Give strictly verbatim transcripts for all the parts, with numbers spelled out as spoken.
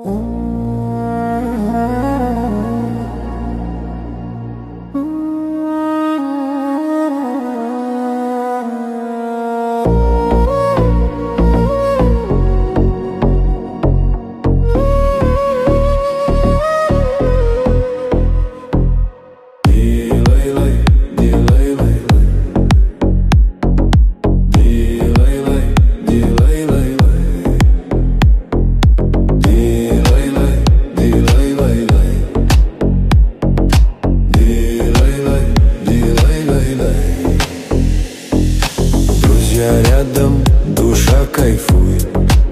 Рядом душа кайфует,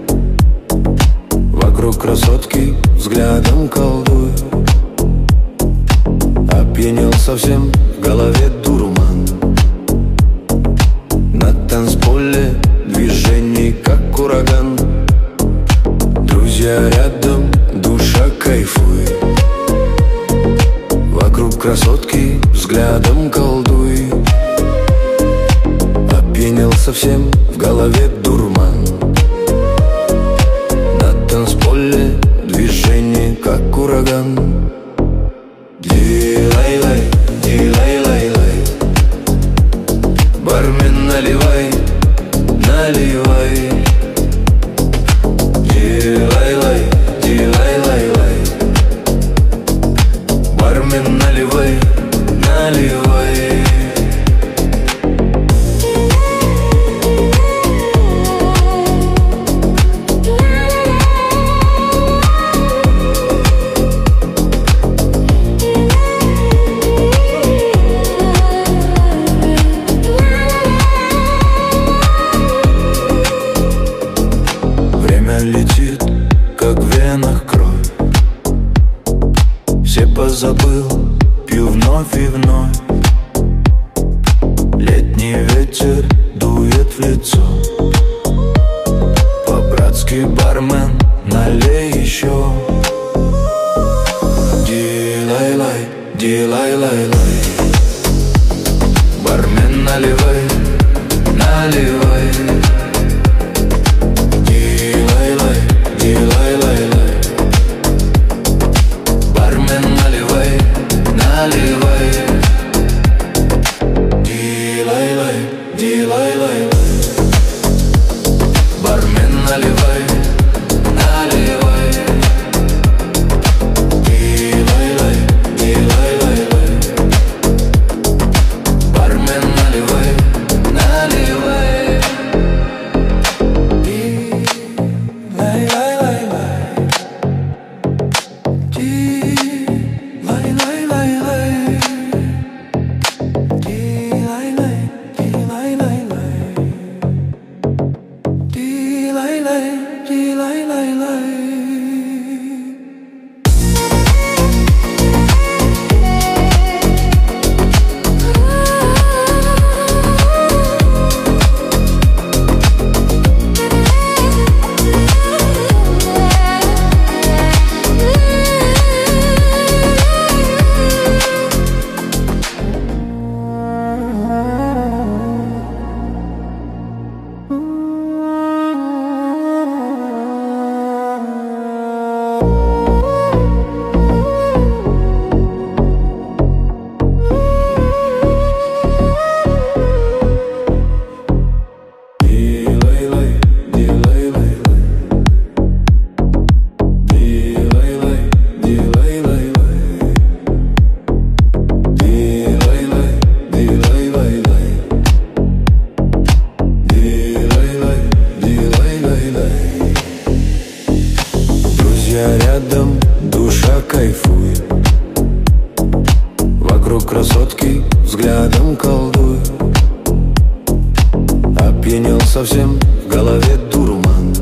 вокруг красотки взглядом колдует. Опьянел совсем, в голове дурман. На танцполе движений как ураган. Друзья рядом, душа кайфует, вокруг красотки взглядом колдует. Опьянел совсем, в голове дурман. На танцполе движение как ураган. Ди-лай-лай, ди-лай-лай-лай. Бармен, наливай, наливай. Ди-лай-лай, ди-лай-лай-лай. Бармен, наливай, наливай. Летит, как в венах кровь. Все позабыл, пью вновь и вновь. Летний ветер дует в лицо. По-братски, бармен, налей еще. Ди-лай-лай, ди-лай-лай-лай. Бармен, наливай, наливай. Ди-лай-лай-лай. Бармен, наливай, наливай. Ди-лай-лай, ди-лай-лай. Бармен, наливай, наливай. Ди-лай-лай, ди-лай-лай. Бармен, наливай, наливай. Рядом душа кайфует, вокруг красотки взглядом колдует. Опьянел совсем, в голове дурман.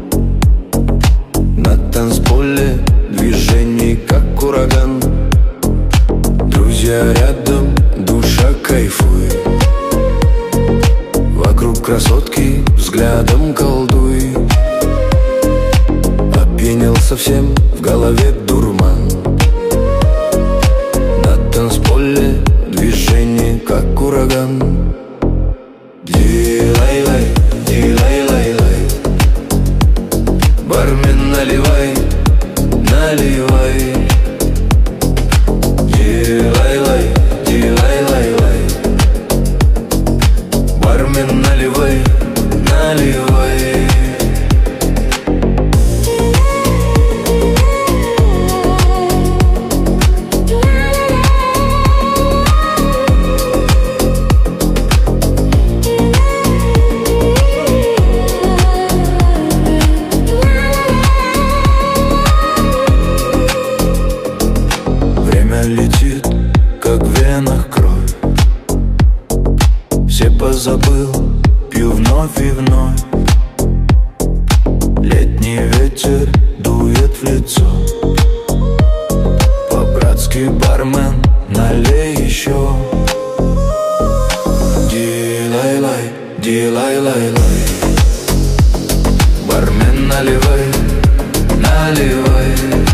На танцполе движений как ураган. Друзья рядом, душа кайфует, вокруг красотки взглядом колдует. Опьянел совсем, в голове дурман. На танцполе движение как ураган. наливай. Дилай-лай, дилай-лай-лай. Бармен, наливай, наливай. Летит, как в венах кровь. Все позабыл, пью вновь и вновь. Летний ветер дует в лицо. По-братски, бармен, налей еще. Дилай-лай, дилай-лай-лай. Бармен, наливай, наливай.